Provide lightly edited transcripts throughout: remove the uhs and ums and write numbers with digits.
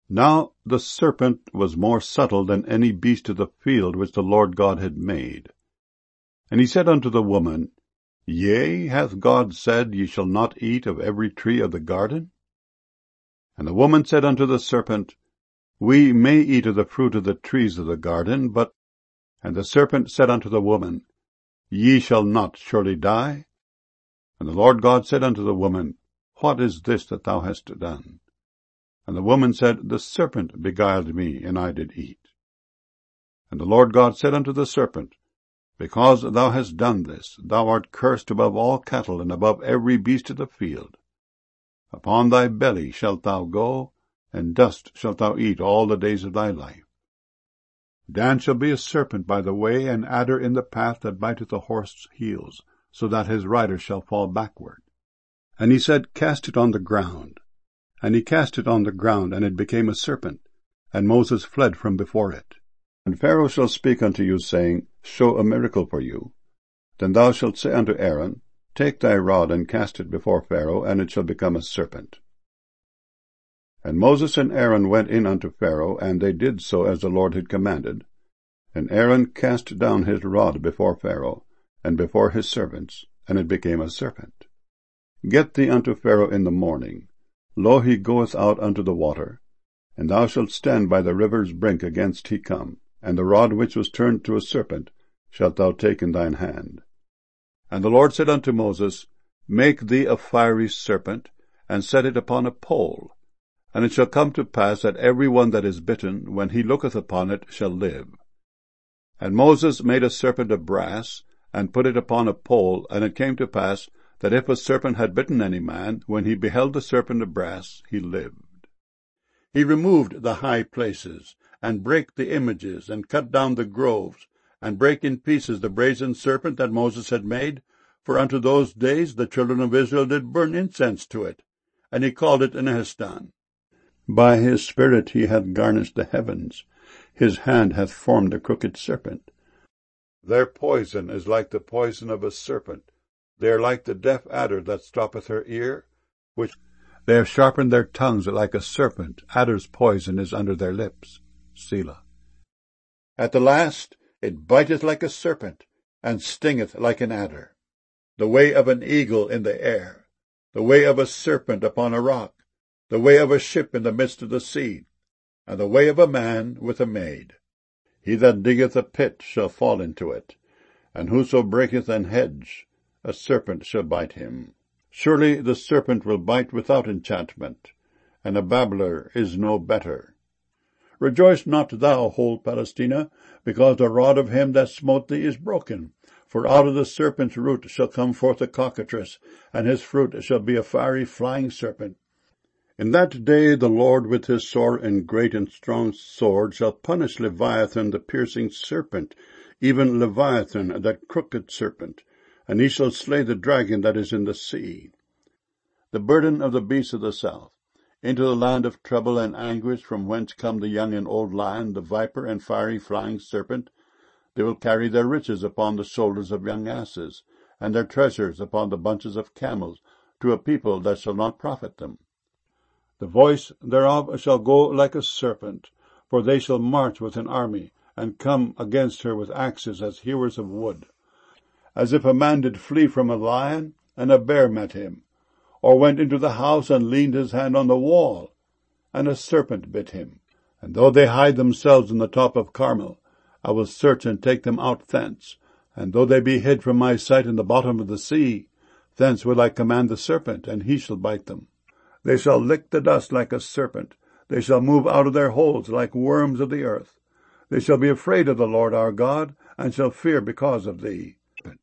Now the serpent was more subtle than any beast of the field which the Lord God had made. And he said unto the woman, Yea, hath God said, Ye shall not eat of every tree of the garden? And the woman said unto the serpent, We may eat of the fruit of the trees of the garden, but... And the serpent said unto the woman, Ye shall not surely die. And the Lord God said unto the woman, What is this that thou hast done? And the woman said, The serpent beguiled me, and I did eat. And the Lord God said unto the serpent, Because thou hast done this, thou art cursed above all cattle, and above every beast of the field. Upon thy belly shalt thou go, and dust shalt thou eat all the days of thy life. Dan shall be a serpent by the way, an adder in the path that biteth the horse's heels, so that his rider shall fall backward. And he said, Cast it on the ground. And he cast it on the ground, and it became a serpent, and Moses fled from before it. And Pharaoh shall speak unto you, saying, Show a miracle for you. Then thou shalt say unto Aaron, Take thy rod, and cast it before Pharaoh, and it shall become a serpent. And Moses and Aaron went in unto Pharaoh, and they did so as the Lord had commanded. And Aaron cast down his rod before Pharaoh, and before his servants, and it became a serpent. Get thee unto Pharaoh in the morning. Lo, he goeth out unto the water, and thou shalt stand by the river's brink against he come, and the rod which was turned to a serpent shalt thou take in thine hand. And the Lord said unto Moses, Make thee a fiery serpent, and set it upon a pole. And it shall come to pass that every one that is bitten, when he looketh upon it, shall live. And Moses made a serpent of brass, and put it upon a pole, and it came to pass, that if a serpent had bitten any man, when he beheld the serpent of brass, he lived. He removed the high places, and brake the images, and cut down the groves, and brake in pieces the brazen serpent that Moses had made, for unto those days the children of Israel did burn incense to it, and he called it Nehushtan. By his spirit he hath garnished the heavens, his hand hath formed a crooked serpent. Their poison is like the poison of a serpent, they are like the deaf adder that stoppeth her ear, which they have sharpened their tongues like a serpent, adder's poison is under their lips. Selah. At the last it biteth like a serpent, and stingeth like an adder. The way of an eagle in the air, the way of a serpent upon a rock, the way of a ship in the midst of the sea, and the way of a man with a maid. He that diggeth a pit shall fall into it, and whoso breaketh an hedge, a serpent shall bite him. Surely the serpent will bite without enchantment, and a babbler is no better. Rejoice not thou, whole Palestina, because the rod of him that smote thee is broken. For out of the serpent's root shall come forth a cockatrice, and his fruit shall be a fiery flying serpent. In that day the Lord with his sore and great and strong sword shall punish Leviathan the piercing serpent, even Leviathan that crooked serpent, and he shall slay the dragon that is in the sea. The burden of the beasts of the south, into the land of trouble and anguish, from whence come the young and old lion, the viper and fiery flying serpent. They will carry their riches upon the shoulders of young asses, and their treasures upon the bunches of camels, to a people that shall not profit them. The voice thereof shall go like a serpent, for they shall march with an army, and come against her with axes as hewers of wood. As if a man did flee from a lion, and a bear met him, or went into the house and leaned his hand on the wall, and a serpent bit him. And though they hide themselves in the top of Carmel, I will search and take them out thence. And though they be hid from my sight in the bottom of the sea, thence will I command the serpent, and he shall bite them. They shall lick the dust like a serpent. They shall move out of their holes like worms of the earth. They shall be afraid of the Lord our God, and shall fear because of thee.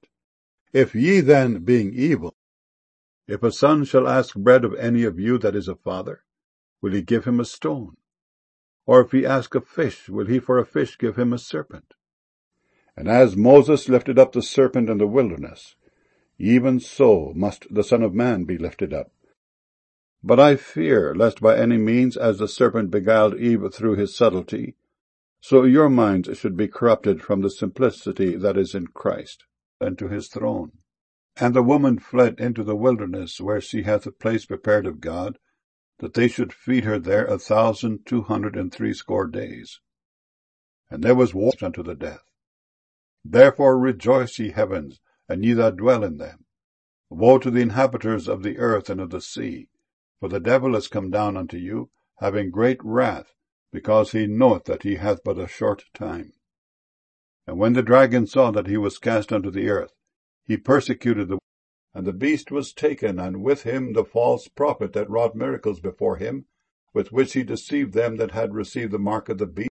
If ye then, being evil, if a son shall ask bread of any of you that is a father, will he give him a stone? Or if he ask a fish, will he for a fish give him a serpent? And as Moses lifted up the serpent in the wilderness, even so must the Son of Man be lifted up. But I fear, lest by any means, as the serpent beguiled Eve through his subtlety, so your minds should be corrupted from the simplicity that is in Christ, unto his throne. And the woman fled into the wilderness, where she hath a place prepared of God, that they should feed her there 1,260 days. And there was war unto the death. Therefore rejoice, ye heavens, and ye that dwell in them. Woe to the inhabitants of the earth and of the sea, for the devil is come down unto you, having great wrath, because he knoweth that he hath but a short time. And when the dragon saw that he was cast unto the earth, he persecuted the and the beast was taken, and with him the false prophet that wrought miracles before him, with which he deceived them that had received the mark of the beast,